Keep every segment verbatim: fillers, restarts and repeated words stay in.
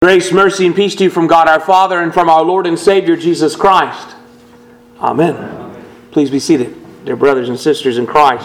Grace, mercy, and peace to you from God our Father and from our Lord and Savior Jesus Christ. Amen. Amen. Please be seated, dear brothers and sisters in Christ.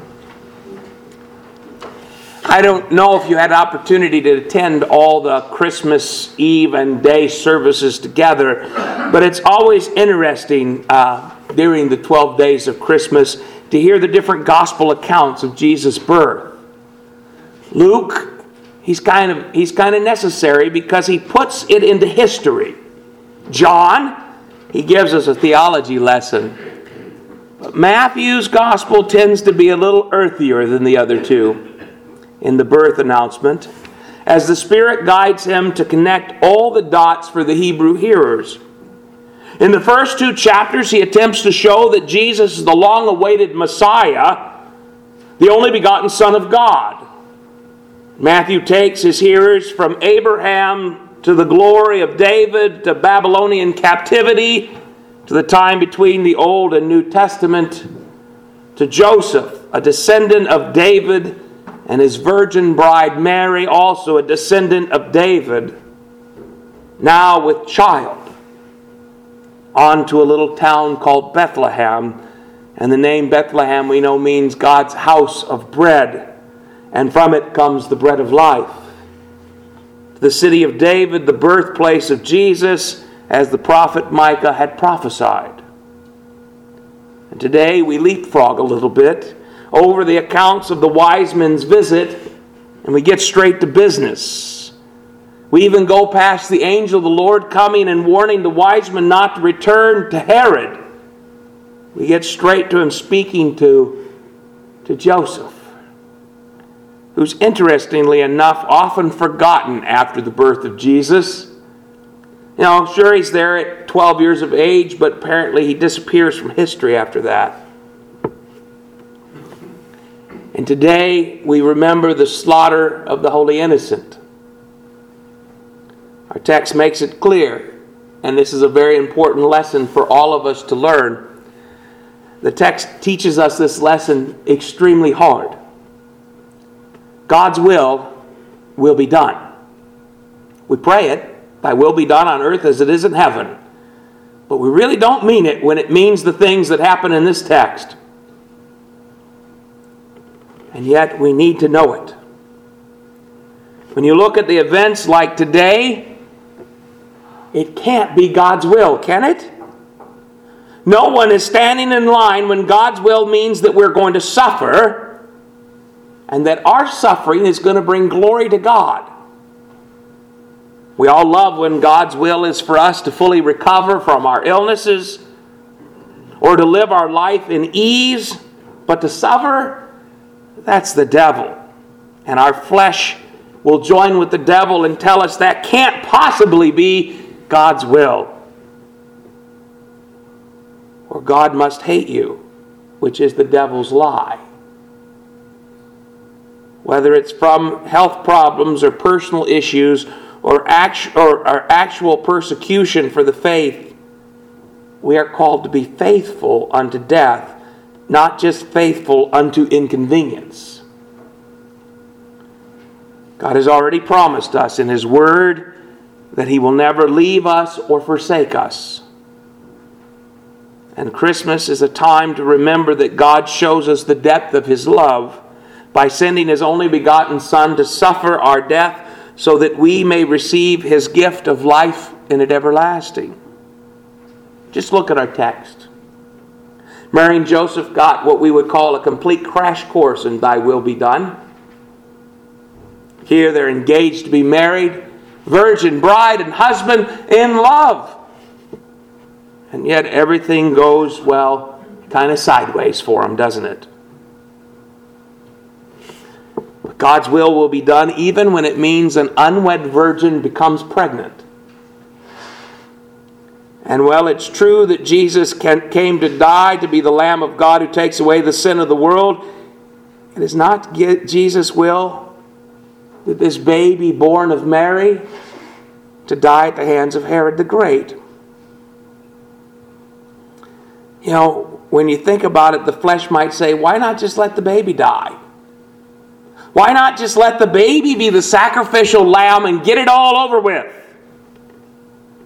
I don't know if you had an opportunity to attend all the Christmas Eve and day services together, but it's always interesting uh, during the twelve days of Christmas to hear the different gospel accounts of Jesus' birth. Luke, He's kind of he's kind of necessary because he puts it into history. John, he gives us a theology lesson. But Matthew's gospel tends to be a little earthier than the other two in the birth announcement, as the Spirit guides him to connect all the dots for the Hebrew hearers. In the first two chapters, he attempts to show that Jesus is the long-awaited Messiah, the only begotten Son of God. Matthew takes his hearers from Abraham to the glory of David to Babylonian captivity to the time between the Old and New Testament to Joseph, a descendant of David, and his virgin bride Mary, also a descendant of David, now with child, on to a little town called Bethlehem. And the name Bethlehem we know means God's house of bread. And from it comes the bread of life. The city of David, the birthplace of Jesus, as the prophet Micah had prophesied. And today we leapfrog a little bit over the accounts of the wise men's visit, and we get straight to business. We even go past the angel of the Lord coming and warning the wise men not to return to Herod. We get straight to him speaking to, to Joseph, who's interestingly enough often forgotten after the birth of Jesus. You know, sure, he's there at twelve years of age, but apparently he disappears from history after that. And today we remember the slaughter of the Holy Innocent. Our text makes it clear, and this is a very important lesson for all of us to learn. The text teaches us this lesson extremely hard. God's will will be done. We pray it, thy will be done on earth as it is in heaven. But we really don't mean it when it means the things that happen in this text. And yet we need to know it. When you look at the events like today, it can't be God's will, can it? No one is standing in line when God's will means that we're going to suffer, and that our suffering is going to bring glory to God. We all love when God's will is for us to fully recover from our illnesses or to live our life in ease, but to suffer, that's the devil. And our flesh will join with the devil and tell us that can't possibly be God's will. Or God must hate you, which is the devil's lie. Whether it's from health problems or personal issues or, act, or, or actual persecution for the faith, we are called to be faithful unto death, not just faithful unto inconvenience. God has already promised us in His Word that He will never leave us or forsake us. And Christmas is a time to remember that God shows us the depth of His love by sending His only begotten Son to suffer our death so that we may receive His gift of life in it everlasting. Just look at our text. Mary and Joseph got what we would call a complete crash course in Thy will be done. Here they're engaged to be married, virgin bride and husband in love. And yet everything goes, well, kind of sideways for them, doesn't it? God's will will be done even when it means an unwed virgin becomes pregnant. And while it's true that Jesus came to die to be the Lamb of God who takes away the sin of the world, it is not Jesus' will that this baby born of Mary to die at the hands of Herod the Great. You know, when you think about it, the flesh might say, why not just let the baby die? Why not just let the baby be the sacrificial lamb and get it all over with?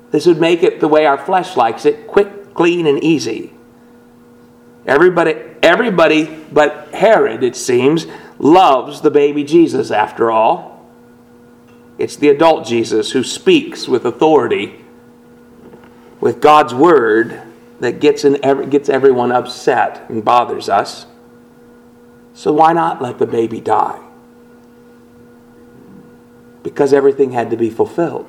This would make it the way our flesh likes it, quick, clean, and easy. Everybody, everybody but Herod, it seems, loves the baby Jesus after all. It's the adult Jesus who speaks with authority, with God's word, that gets, in every, gets everyone upset and bothers us. So why not let the baby die? Because everything had to be fulfilled.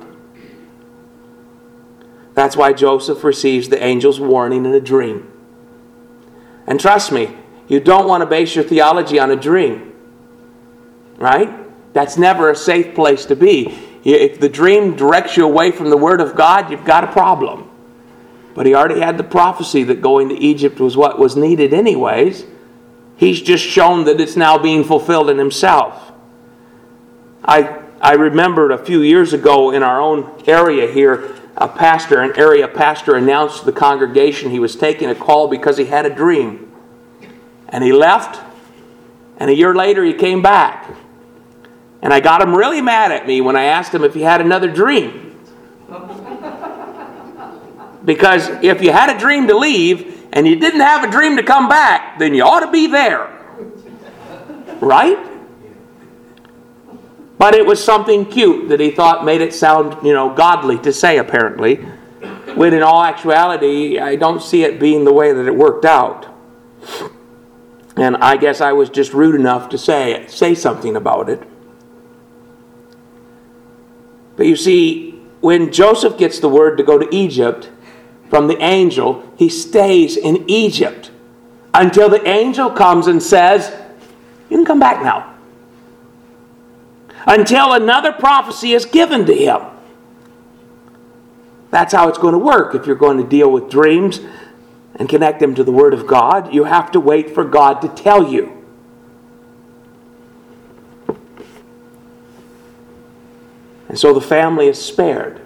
That's why Joseph receives the angel's warning in a dream. And trust me, you don't want to base your theology on a dream. Right? That's never a safe place to be. If the dream directs you away from the Word of God, you've got a problem. But he already had the prophecy that going to Egypt was what was needed anyways. He's just shown that it's now being fulfilled in himself. I, I remembered a few years ago in our own area here, a pastor, an area pastor announced to the congregation he was taking a call because he had a dream. And he left, and a year later he came back. And I got him really mad at me when I asked him if he had another dream. Because if you had a dream to leave, and you didn't have a dream to come back, then you ought to be there. Right? But it was something cute that he thought made it sound, you know, godly to say, apparently. When in all actuality, I don't see it being the way that it worked out. And I guess I was just rude enough to say, say something about it. But you see, when Joseph gets the word to go to Egypt from the angel, he stays in Egypt until the angel comes and says, you can come back now. Until another prophecy is given to him. That's how it's going to work. If you're going to deal with dreams and connect them to the Word of God, you have to wait for God to tell you. And so the family is spared.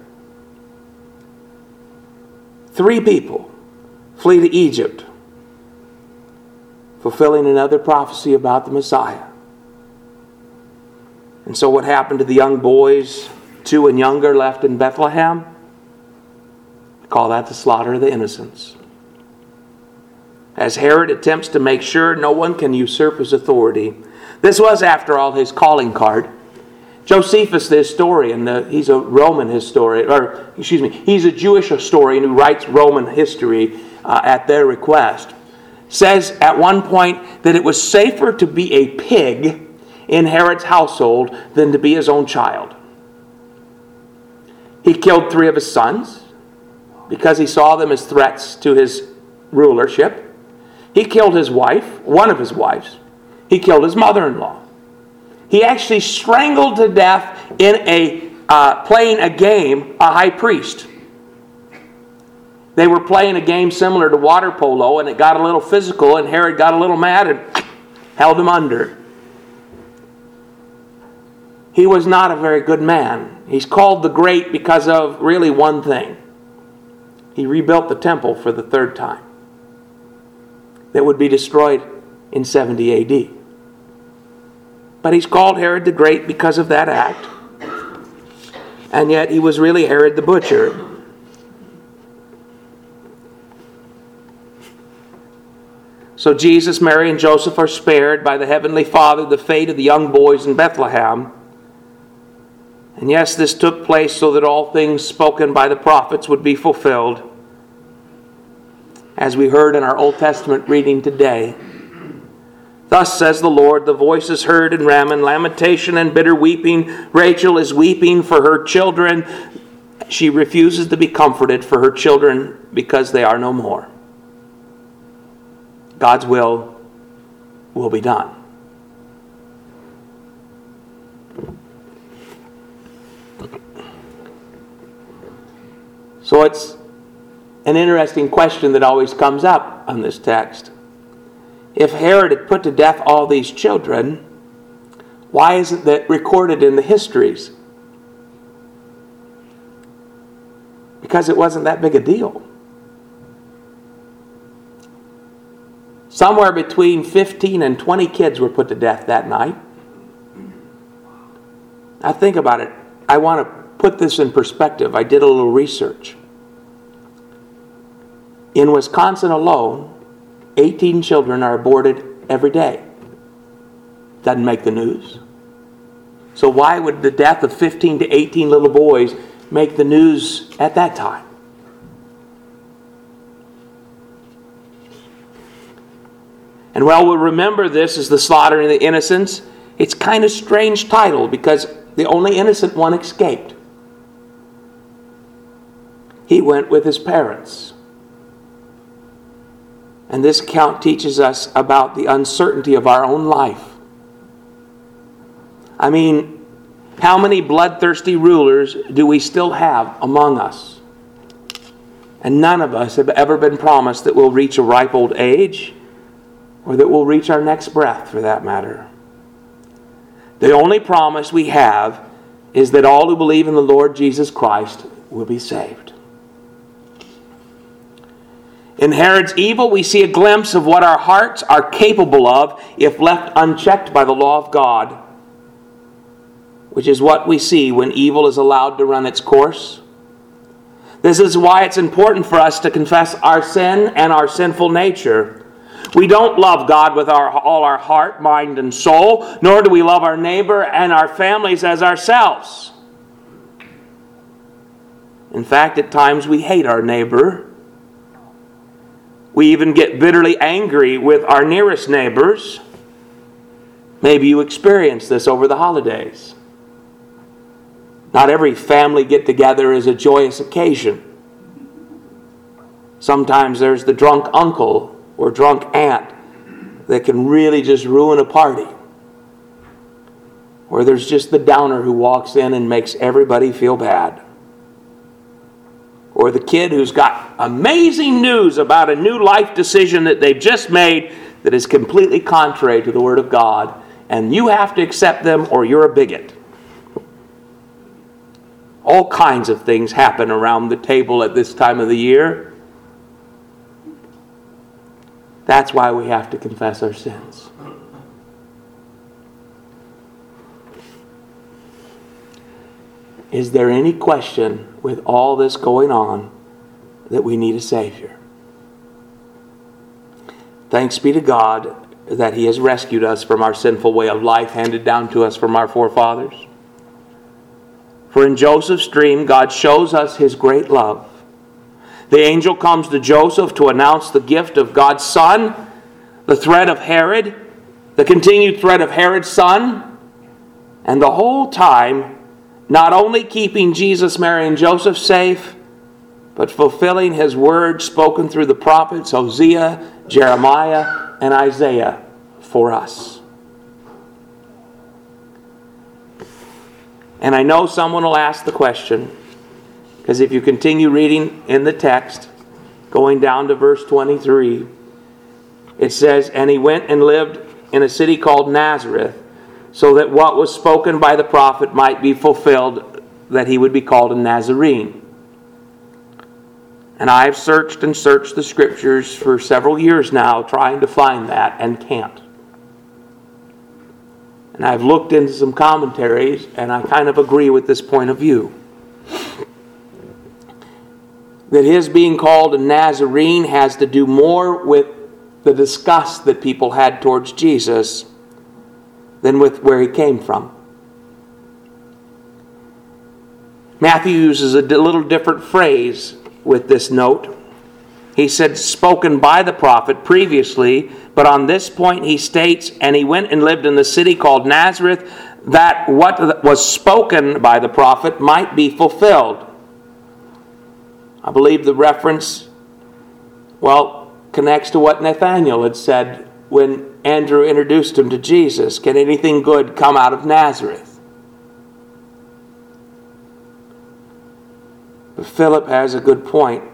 Three people flee to Egypt, fulfilling another prophecy about the Messiah. And so what happened to the young boys, two and younger, left in Bethlehem? We call that the slaughter of the innocents. As Herod attempts to make sure no one can usurp his authority. This was, after all, his calling card. Josephus, the historian, the, he's a Roman historian, or excuse me, he's a Jewish historian who writes Roman history uh, at their request, says at one point that it was safer to be a pig in Herod's household than to be his own child. He killed three of his sons because he saw them as threats to his rulership. He killed his wife, one of his wives. He killed his mother-in-law. He actually strangled to death in a uh, playing a game, a high priest. They were playing a game similar to water polo, and it got a little physical, and Herod got a little mad and held him under. He was not a very good man. He's called the Great because of really one thing. He rebuilt the temple for the third time. That would be destroyed in seventy A D. But he's called Herod the Great because of that act. And yet he was really Herod the Butcher. So Jesus, Mary, and Joseph are spared by the Heavenly Father the fate of the young boys in Bethlehem. And yes, this took place so that all things spoken by the prophets would be fulfilled. As we heard in our Old Testament reading today. Thus says the Lord, the voice is heard in Ramah, lamentation and bitter weeping. Rachel is weeping for her children. She refuses to be comforted for her children because they are no more. God's will will be done. So it's an interesting question that always comes up on this text. If Herod had put to death all these children, why isn't that recorded in the histories? Because it wasn't that big a deal. Somewhere between fifteen and twenty kids were put to death that night. Now think about it. I want to put this in perspective. I did a little research. In Wisconsin alone, eighteen children are aborted every day. Doesn't make the news. So why would the death of fifteen to eighteen little boys make the news at that time? And while we remember this as the slaughtering of the innocents, it's kind of strange title because the only innocent one escaped. He went with his parents. And this account teaches us about the uncertainty of our own life. I mean, how many bloodthirsty rulers do we still have among us? And none of us have ever been promised that we'll reach a ripe old age, or that we'll reach our next breath, for that matter. The only promise we have is that all who believe in the Lord Jesus Christ will be saved. In Herod's evil, we see a glimpse of what our hearts are capable of if left unchecked by the law of God, which is what we see when evil is allowed to run its course. This is why it's important for us to confess our sin and our sinful nature. We don't love God with our, all our heart, mind, and soul, nor do we love our neighbor and our families as ourselves. In fact, at times we hate our neighbor. We even get bitterly angry with our nearest neighbors. Maybe you experienced this over the holidays. Not every family get-together is a joyous occasion. Sometimes there's the drunk uncle or drunk aunt that can really just ruin a party. Or there's just the downer who walks in and makes everybody feel bad. Or the kid who's got amazing news about a new life decision that they've just made that is completely contrary to the Word of God, and you have to accept them or you're a bigot. All kinds of things happen around the table at this time of the year. That's why we have to confess our sins. Is there any question with all this going on that we need a Savior? Thanks be to God that He has rescued us from our sinful way of life handed down to us from our forefathers. For in Joseph's dream, God shows us His great love. The angel comes to Joseph to announce the gift of God's Son, the threat of Herod, the continued threat of Herod's son, and the whole time, not only keeping Jesus, Mary, and Joseph safe, but fulfilling His word spoken through the prophets Hosea, Jeremiah, and Isaiah for us. And I know someone will ask the question, because if you continue reading in the text, going down to verse twenty-three, it says, "And he went and lived in a city called Nazareth, so that what was spoken by the prophet might be fulfilled, that he would be called a Nazarene. And I've searched and searched the Scriptures for several years now, trying to find that, and can't. And I've looked into some commentaries, and I kind of agree with this point of view. That his being called a Nazarene has to do more with the disgust that people had towards Jesus than with where he came from. Matthew uses a little different phrase with this note. He said, spoken by the prophet previously, but on this point he states, and he went and lived in the city called Nazareth, that what was spoken by the prophet might be fulfilled. I believe the reference, well, connects to what Nathanael had said when Andrew introduced him to Jesus. Can anything good come out of Nazareth? But Philip has a good point.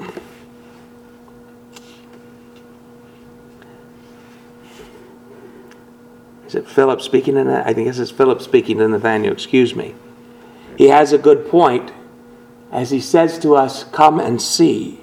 Is it Philip speaking in that? I think this is Philip speaking to Nathanael, excuse me. He has a good point as he says to us, come and see.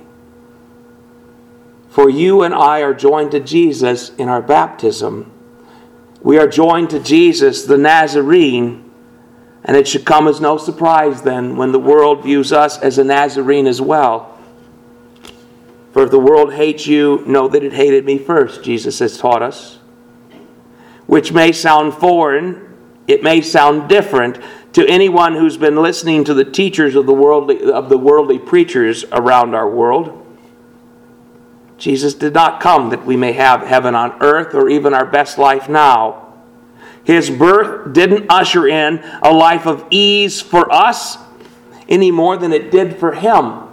For you and I are joined to Jesus in our baptism. We are joined to Jesus, the Nazarene, and it should come as no surprise then when the world views us as a Nazarene as well. For if the world hates you, know that it hated me first, Jesus has taught us. Which may sound foreign, it may sound different to anyone who's been listening to the teachers of the worldly, of the worldly preachers around our world. Jesus did not come that we may have heaven on earth or even our best life now. His birth didn't usher in a life of ease for us any more than it did for him.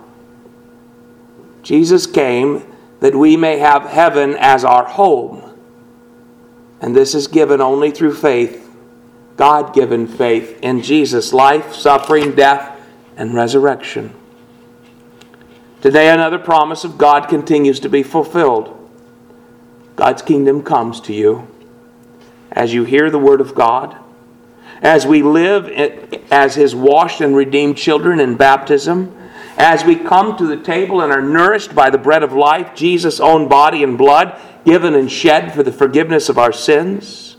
Jesus came that we may have heaven as our home. And this is given only through faith, God-given faith in Jesus' life, suffering, death, and resurrection. Today, another promise of God continues to be fulfilled. God's kingdom comes to you as you hear the word of God, as we live as his washed and redeemed children in baptism, as we come to the table and are nourished by the bread of life, Jesus' own body and blood, given and shed for the forgiveness of our sins.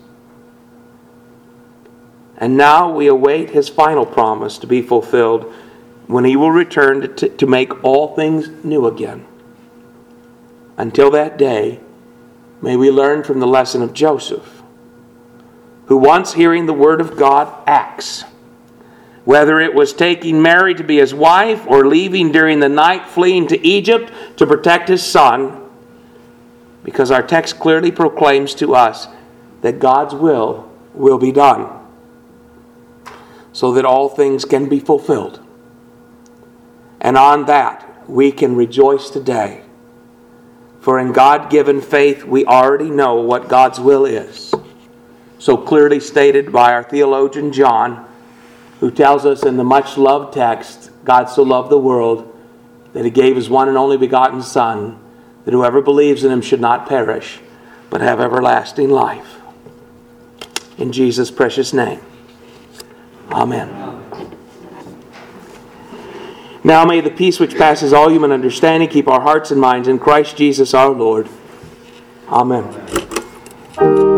And now we await his final promise to be fulfilled when he will return to, to make all things new again. Until that day, may we learn from the lesson of Joseph, who once hearing the word of God acts. Whether it was taking Mary to be his wife or leaving during the night, fleeing to Egypt to protect his son, because our text clearly proclaims to us that God's will will be done, so that all things can be fulfilled. And on that, we can rejoice today. For in God-given faith, we already know what God's will is, so clearly stated by our theologian John, who tells us in the much-loved text, God so loved the world that he gave his one and only begotten Son, that whoever believes in him should not perish, but have everlasting life. In Jesus' precious name. Amen. Now may the peace which passes all human understanding keep our hearts and minds in Christ Jesus our Lord. Amen.